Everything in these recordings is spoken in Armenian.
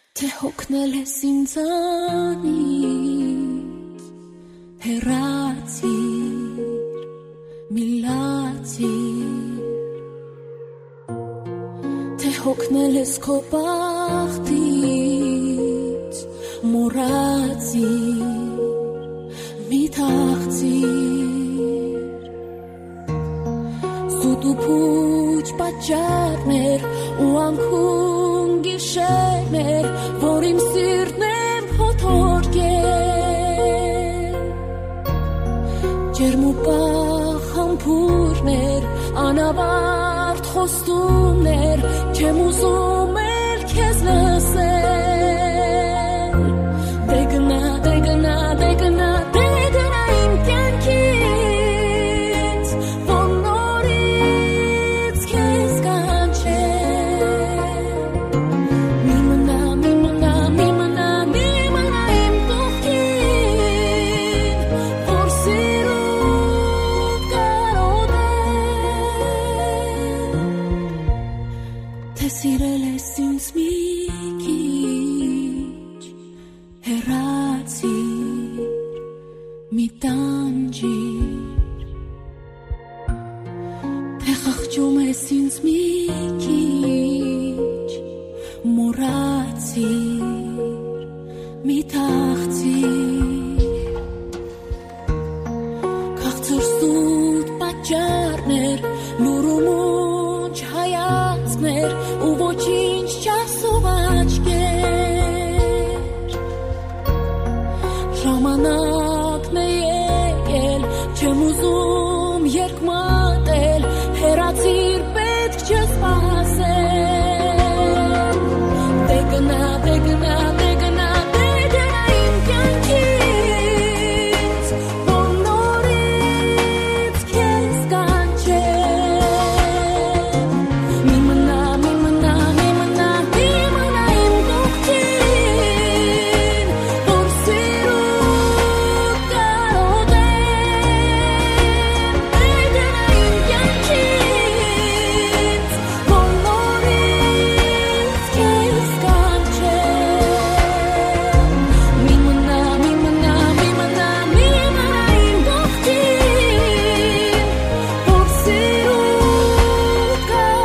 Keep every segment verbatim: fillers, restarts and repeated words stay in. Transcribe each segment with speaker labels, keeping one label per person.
Speaker 1: Թե հոգնել ես ինձանից, հեռացիր, մի լացիր, թե հոգնել ես քո բախտից, մոռացիր, մի թախծիր, սուտ ու փուչ պատճառներ ու անքուն գիշերներ, որ իմ սիրտն եմ փոթորկել, ջերմ ու պաղ համբուրներ, անավարտ խոստումներ, չեմ ուզում էլ քեզ լսել, դե գնա, դե գնա, դե գնա, դե գնա իմ կյանքից, որ նորից քեզ կանչել, մի մնա, մի մնա, մի մնա, մի մնա իմ կողքին, որ սիրուդ կարոտել, թե սիրել ես ինձ մի քիչ, հեռացիր, մի տանջիր, թե խղճում ես ինձ մի քիչ, մոռացիր, մի թախծիր, քաղցր սուտ պատճառներ, լուր ու մունջ հայացքներ ու ոչինչ չասող աչքեր, ժամանակն է եկել, չեմ ուզում երկմատել, հեռացիր, պետք չէ սպասել, դե գնա, դե գնա, դե գնա, դե գնա իմ կյանքից, որ նորից քեզ կանչել, մի մնա, մի մնա, մի մնա, մի մնա իմ կողքին, որ սիրուդ կարոտել, դե գնա իմ կյանքից, որ նորից քեզ կանչել, մի մնա, մի մնա, մի մնա, մի մնա իմ կողքին, որ սիրուդ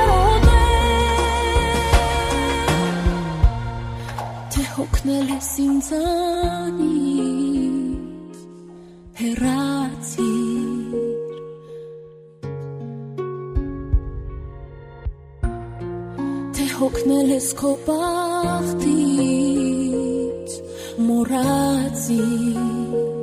Speaker 1: կարոտել, թե հոգնել ես ինձանից, հեռացիր, թե հոգնել ես քո բախտից, մոռացիր,